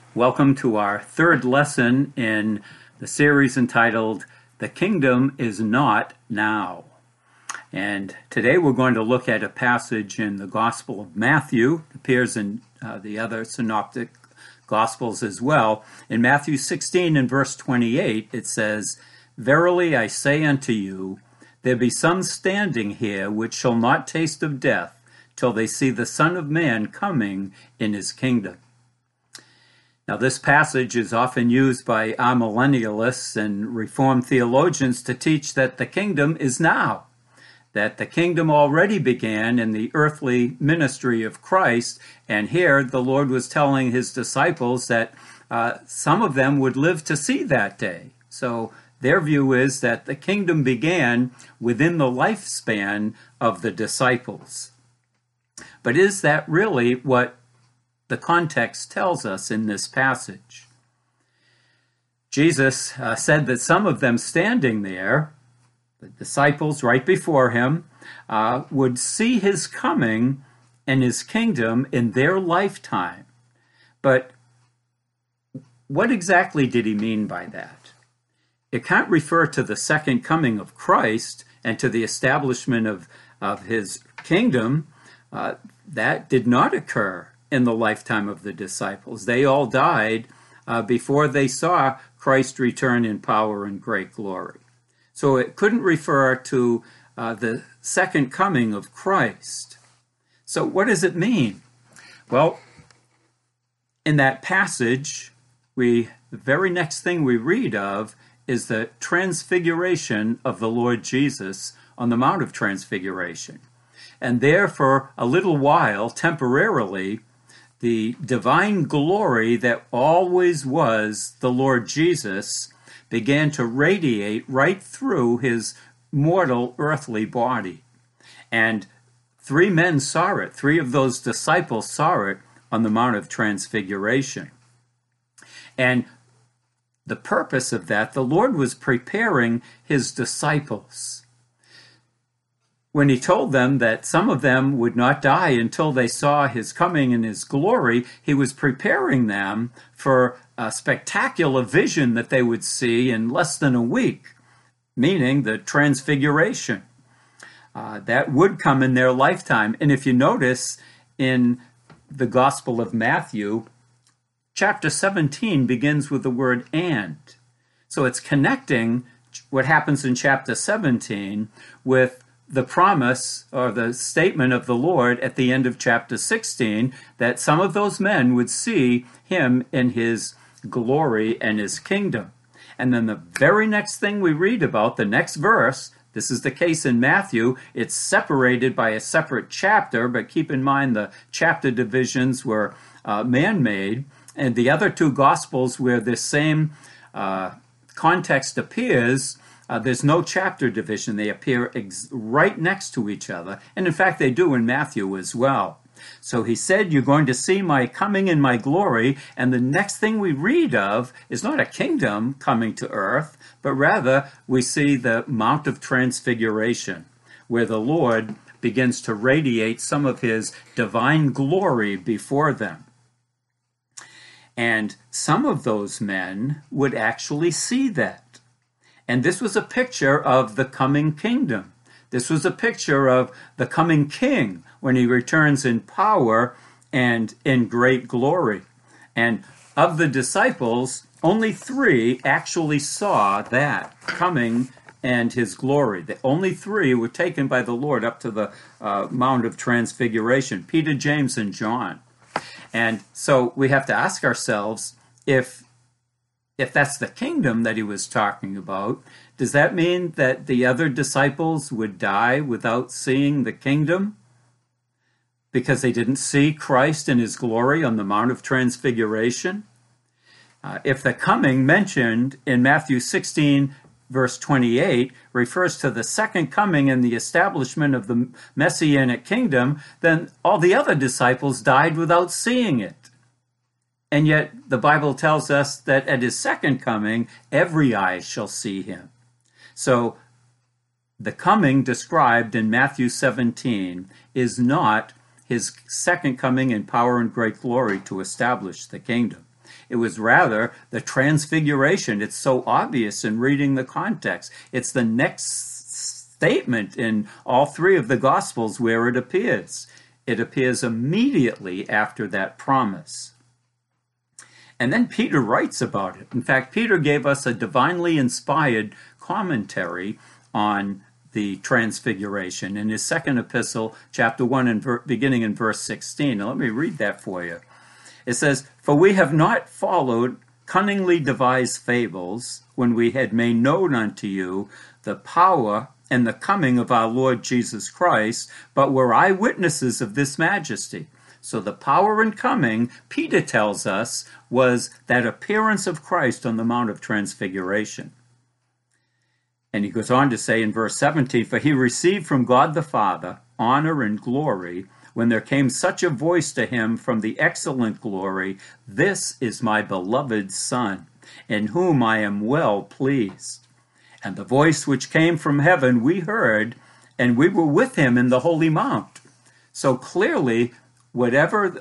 Welcome to our third lesson in the series entitled, The Kingdom is Not Now. And today we're going to look at a passage in the Gospel of Matthew. It appears in the other synoptic Gospels as well. In Matthew 16 and verse 28, it says, "Verily I say unto you, there be some standing here which shall not taste of death till they see the Son of Man coming in his kingdom." Now, this passage is often used by amillennialists and Reformed theologians to teach that the kingdom is now, that the kingdom already began in the earthly ministry of Christ, and here the Lord was telling his disciples that some of them would live to see that day. So their view is that the kingdom began within the lifespan of the disciples. But is that really what the context tells us in this passage? Jesus said that some of them standing there, the disciples right before him, would see his coming and his kingdom in their lifetime. But what exactly did he mean by that? It can't refer to the second coming of Christ and to the establishment of his kingdom. That did not occur in the lifetime of the disciples. They all died before they saw Christ return in power and great glory. So it couldn't refer to the second coming of Christ. So what does it mean? Well, in that passage, the very next thing we read of is the transfiguration of the Lord Jesus on the Mount of Transfiguration. And there for a little while, temporarily, the divine glory that always was the Lord Jesus began to radiate right through his mortal earthly body. And three men saw it. Three of those disciples saw it on the Mount of Transfiguration. And the purpose of that, the Lord was preparing his disciples. When he told them that some of them would not die until they saw his coming in his glory, he was preparing them for a spectacular vision that they would see in less than a week, meaning the transfiguration. That would come in their lifetime. And if you notice in the Gospel of Matthew, chapter 17 begins with the word "and." So it's connecting what happens in chapter 17 with the promise or the statement of the Lord at the end of chapter 16 that some of those men would see him in his glory and his kingdom. And then the very next thing we read about, the next verse, this is the case in Matthew, it's separated by a separate chapter, but keep in mind the chapter divisions were man-made, and the other two Gospels where this same context appears, there's no chapter division. They appear right next to each other. And in fact, they do in Matthew as well. So he said, "You're going to see my coming in my glory." And the next thing we read of is not a kingdom coming to earth, but rather we see the Mount of Transfiguration, where the Lord begins to radiate some of his divine glory before them. And some of those men would actually see that. And this was a picture of the coming kingdom. This was a picture of the coming king when he returns in power and in great glory. And of the disciples, only three actually saw that coming and his glory. The only three were taken by the Lord up to the Mount of Transfiguration: Peter, James, and John. And so we have to ask ourselves, if that's the kingdom that he was talking about, does that mean that the other disciples would die without seeing the kingdom because they didn't see Christ in his glory on the Mount of Transfiguration? If the coming mentioned in Matthew 16, verse 28, refers to the second coming and the establishment of the Messianic kingdom, then all the other disciples died without seeing it. And yet the Bible tells us that at his second coming, every eye shall see him. So the coming described in Matthew 17 is not his second coming in power and great glory to establish the kingdom. It was rather the transfiguration. It's so obvious in reading the context. It's the next statement in all three of the Gospels where it appears. It appears immediately after that promise. And then Peter writes about it. In fact, Peter gave us a divinely inspired commentary on the transfiguration in his second epistle, chapter 1, and beginning in verse 16. Now, let me read that for you. It says, "For we have not followed cunningly devised fables when we had made known unto you the power and the coming of our Lord Jesus Christ, but were eyewitnesses of this majesty." So the power and coming, Peter tells us, was that appearance of Christ on the Mount of Transfiguration. And he goes on to say in verse 17, "For he received from God the Father honor and glory, when there came such a voice to him from the excellent glory, 'This is my beloved Son, in whom I am well pleased.' And the voice which came from heaven we heard, and we were with him in the holy mount." So clearly, when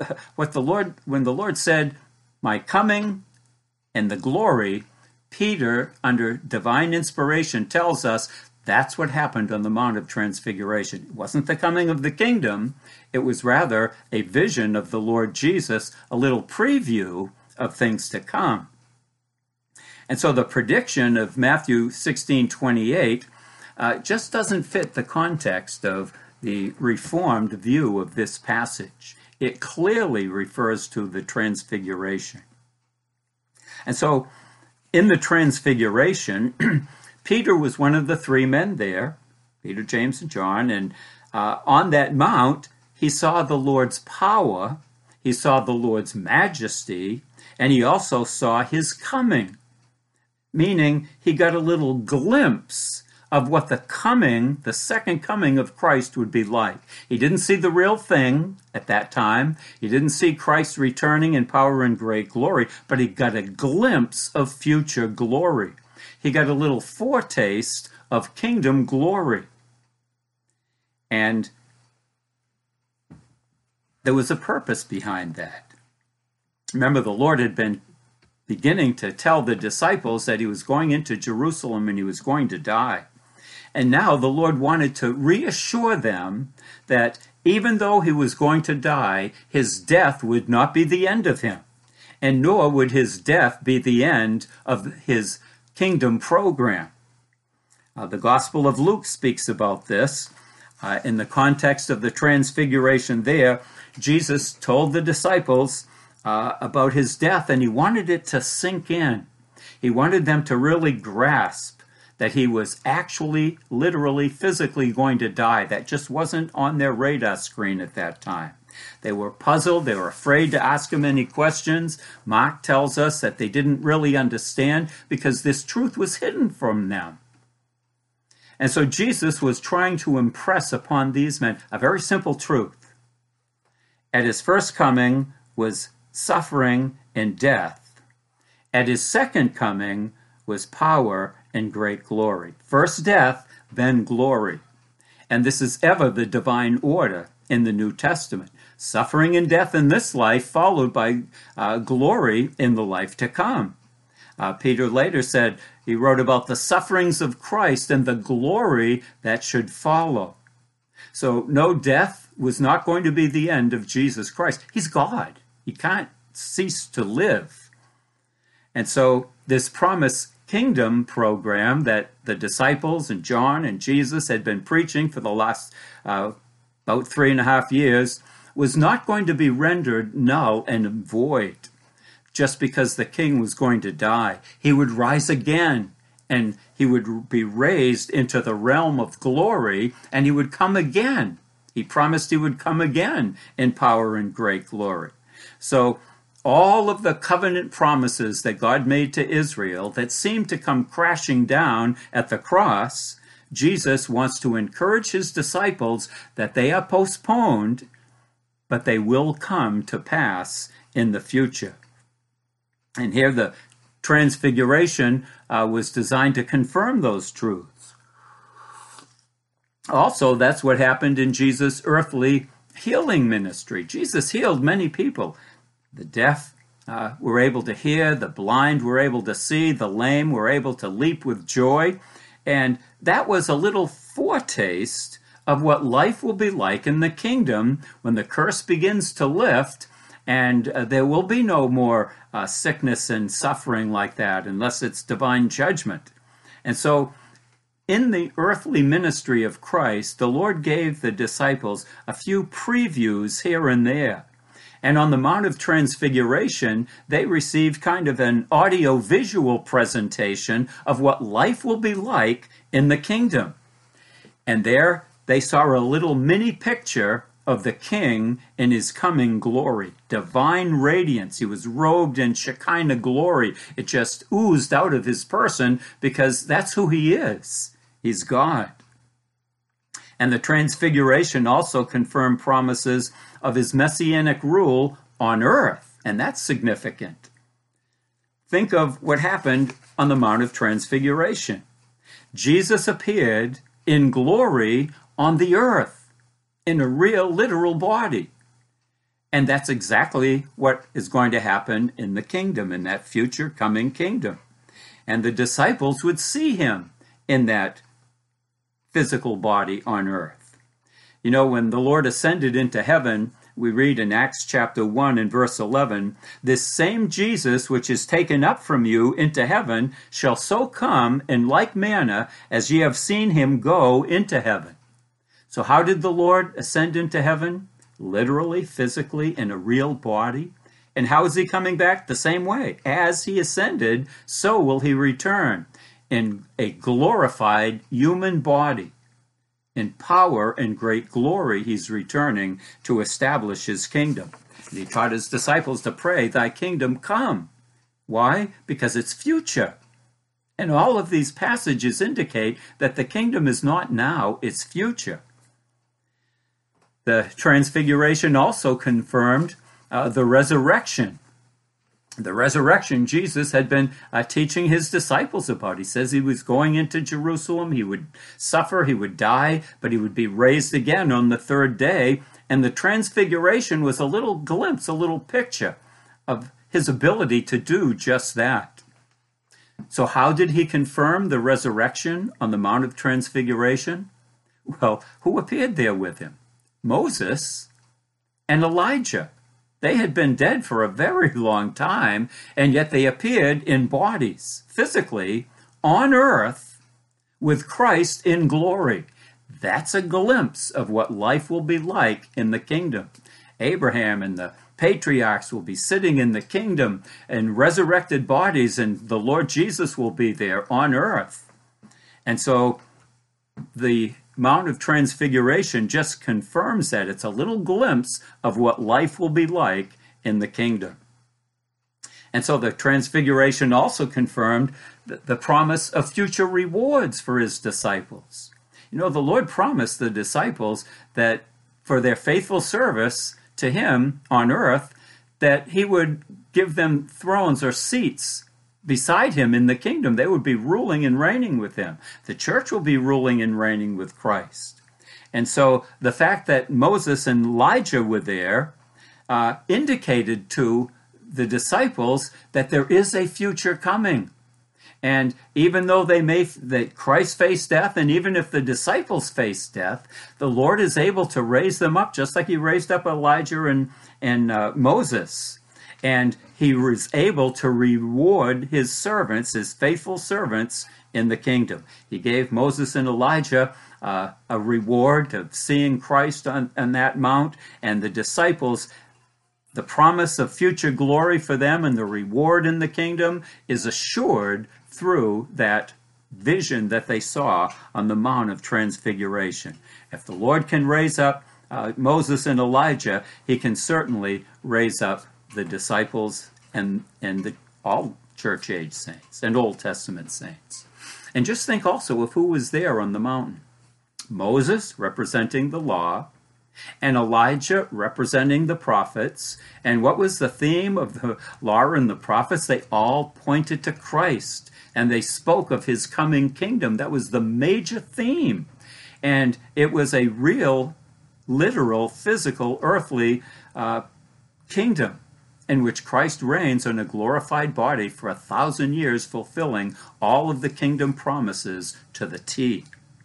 the Lord said, "My coming and the glory," Peter, under divine inspiration, tells us that's what happened on the Mount of Transfiguration. It wasn't the coming of the kingdom. It was rather a vision of the Lord Jesus, a little preview of things to come. And so the prediction of Matthew 16:28 just doesn't fit the context of the Reformed view of this passage. It clearly refers to the Transfiguration. And so in the Transfiguration, Peter was one of the three men there, Peter, James, and John, and on that mount, he saw the Lord's power, he saw the Lord's majesty, and he also saw his coming, meaning he got a little glimpse of what the second coming of Christ would be like. He didn't see the real thing at that time. He didn't see Christ returning in power and great glory, but he got a glimpse of future glory. He got a little foretaste of kingdom glory. And there was a purpose behind that. Remember, the Lord had been beginning to tell the disciples that he was going into Jerusalem and he was going to die. And now the Lord wanted to reassure them that even though he was going to die, his death would not be the end of him, and nor would his death be the end of his kingdom program. The Gospel of Luke speaks about this. In the context of the Transfiguration there, Jesus told the disciples about his death, and he wanted it to sink in. He wanted them to really grasp that he was actually, literally, physically going to die. That just wasn't on their radar screen at that time. They were puzzled. They were afraid to ask him any questions. Mark tells us that they didn't really understand because this truth was hidden from them. And so Jesus was trying to impress upon these men a very simple truth. At his first coming was suffering and death. At his second coming was power and great glory. First death, then glory. And this is ever the divine order in the New Testament. Suffering and death in this life, followed by glory in the life to come. Peter later said, he wrote about the sufferings of Christ and the glory that should follow. So no, death was not going to be the end of Jesus Christ. He's God. He can't cease to live. And so this promised kingdom program that the disciples and John and Jesus had been preaching for the last about 3.5 years was not going to be rendered null and void just because the king was going to die. He would rise again, and he would be raised into the realm of glory, and he would come again. He promised he would come again in power and great glory. So all of the covenant promises that God made to Israel that seemed to come crashing down at the cross, Jesus wants to encourage his disciples that they are postponed, but they will come to pass in the future. And here the Transfiguration was designed to confirm those truths. Also, that's what happened in Jesus' earthly healing ministry. Jesus healed many people. The deaf were able to hear, the blind were able to see, the lame were able to leap with joy. And that was a little foretaste of what life will be like in the kingdom when the curse begins to lift, and there will be no more sickness and suffering like that unless it's divine judgment. And so in the earthly ministry of Christ, the Lord gave the disciples a few previews here and there. And on the Mount of Transfiguration, they received kind of an audio-visual presentation of what life will be like in the kingdom. And there they saw a little mini picture of the King in his coming glory. Divine radiance. He was robed in Shekinah glory. It just oozed out of his person because that's who he is. He's God. And the Transfiguration also confirmed promises of his messianic rule on earth, and that's significant. Think of what happened on the Mount of Transfiguration. Jesus appeared in glory on the earth, in a real, literal body. And that's exactly what is going to happen in the kingdom, in that future coming kingdom. And the disciples would see him in that physical body on earth. You know, when the Lord ascended into heaven, we read in Acts chapter 1 and verse 11, "This same Jesus which is taken up from you into heaven shall so come in like manner as ye have seen him go into heaven." So how did the Lord ascend into heaven? Literally, physically, in a real body. And how is he coming back? The same way. As he ascended, so will he return in a glorified human body. In power and great glory, he's returning to establish his kingdom. And he taught his disciples to pray, "Thy kingdom come." Why? Because it's future. And all of these passages indicate that the kingdom is not now, it's future. The Transfiguration also confirmed the resurrection. The resurrection Jesus had been teaching his disciples about. He says he was going into Jerusalem, he would suffer, he would die, but he would be raised again on the third day. And the Transfiguration was a little glimpse, a little picture of his ability to do just that. So how did he confirm the resurrection on the Mount of Transfiguration? Well, who appeared there with him? Moses and Elijah. They had been dead for a very long time, and yet they appeared in bodies, physically, on earth, with Christ in glory. That's a glimpse of what life will be like in the kingdom. Abraham and the patriarchs will be sitting in the kingdom in resurrected bodies, and the Lord Jesus will be there on earth. And so the Mount of Transfiguration just confirms that. It's a little glimpse of what life will be like in the kingdom. And so the Transfiguration also confirmed the promise of future rewards for his disciples. You know, the Lord promised the disciples that for their faithful service to him on earth, that he would give them thrones or seats beside him in the kingdom. They would be ruling and reigning with him. The church will be ruling and reigning with Christ. And so the fact that Moses and Elijah were there indicated to the disciples that there is a future coming. And even though that Christ faced death, and even if the disciples faced death, the Lord is able to raise them up, just like he raised up Elijah and Moses. And he was able to reward his servants, his faithful servants, in the kingdom. He gave Moses and Elijah a reward of seeing Christ on that mount, and the disciples, the promise of future glory for them and the reward in the kingdom is assured through that vision that they saw on the Mount of Transfiguration. If the Lord can raise up Moses and Elijah, he can certainly raise up the disciples and all church age saints and Old Testament saints. And just think also of who was there on the mountain. Moses representing the law, and Elijah representing the prophets. And what was the theme of the law and the prophets? They all pointed to Christ, and they spoke of his coming kingdom. That was the major theme. And it was a real, literal, physical, earthly kingdom. in which Christ reigns in a glorified body for 1,000 years, fulfilling all of the kingdom promises to the T.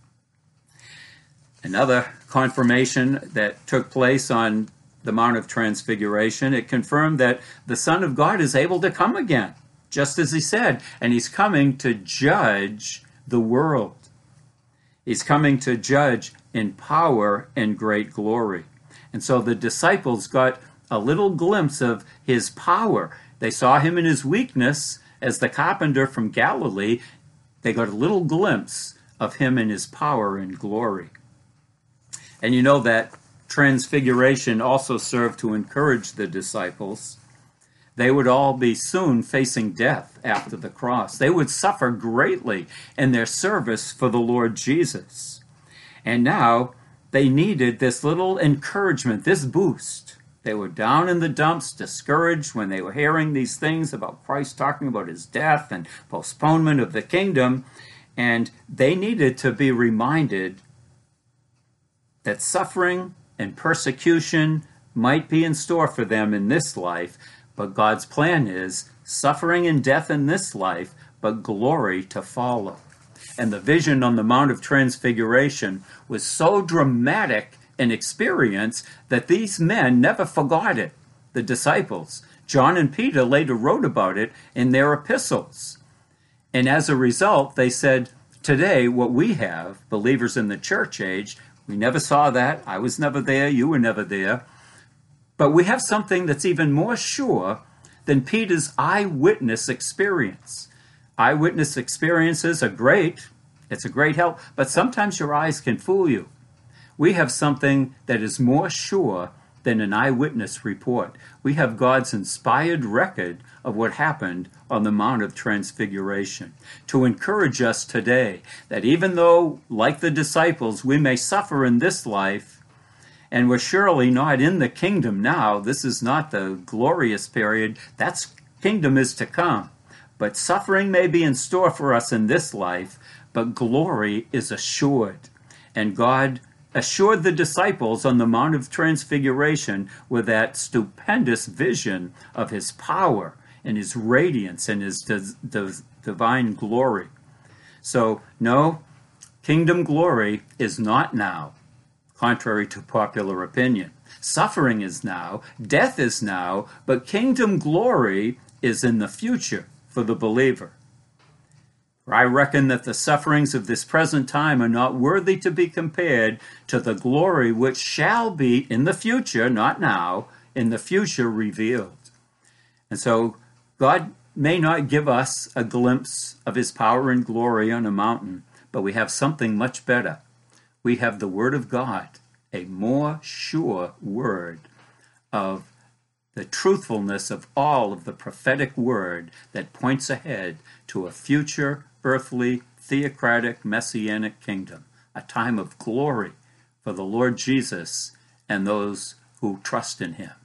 Another confirmation that took place on the Mount of Transfiguration, it confirmed that the Son of God is able to come again, just as he said, and he's coming to judge the world. He's coming to judge in power and great glory. And so the disciples got a little glimpse of his power. They saw him in his weakness as the carpenter from Galilee. They got a little glimpse of him in his power and glory. And you know that transfiguration also served to encourage the disciples. They would all be soon facing death after the cross. They would suffer greatly in their service for the Lord Jesus. And now they needed this little encouragement, this boost. They were down in the dumps, discouraged when they were hearing these things about Christ talking about his death and postponement of the kingdom. And they needed to be reminded that suffering and persecution might be in store for them in this life, but God's plan is suffering and death in this life, but glory to follow. And the vision on the Mount of Transfiguration was so dramatic an experience that these men never forgot it, the disciples. John and Peter later wrote about it in their epistles. And as a result, they said, today what we have, believers in the church age, we never saw that. I was never there. You were never there. But we have something that's even more sure than Peter's eyewitness experience. Eyewitness experiences are great. It's a great help. But sometimes your eyes can fool you. We have something that is more sure than an eyewitness report. We have God's inspired record of what happened on the Mount of Transfiguration to encourage us today that even though, like the disciples, we may suffer in this life, and we're surely not in the kingdom now, this is not the glorious period, that kingdom is to come. But suffering may be in store for us in this life, but glory is assured. And God assured the disciples on the Mount of Transfiguration with that stupendous vision of his power and his radiance and his divine glory. So, no, kingdom glory is not now, contrary to popular opinion. Suffering is now, death is now, but kingdom glory is in the future for the believer. For I reckon that the sufferings of this present time are not worthy to be compared to the glory which shall be in the future, not now, in the future revealed. And so God may not give us a glimpse of his power and glory on a mountain, but we have something much better. We have the Word of God, a more sure word of the truthfulness of all of the prophetic word that points ahead to a future earthly, theocratic, messianic kingdom, a time of glory for the Lord Jesus and those who trust in him.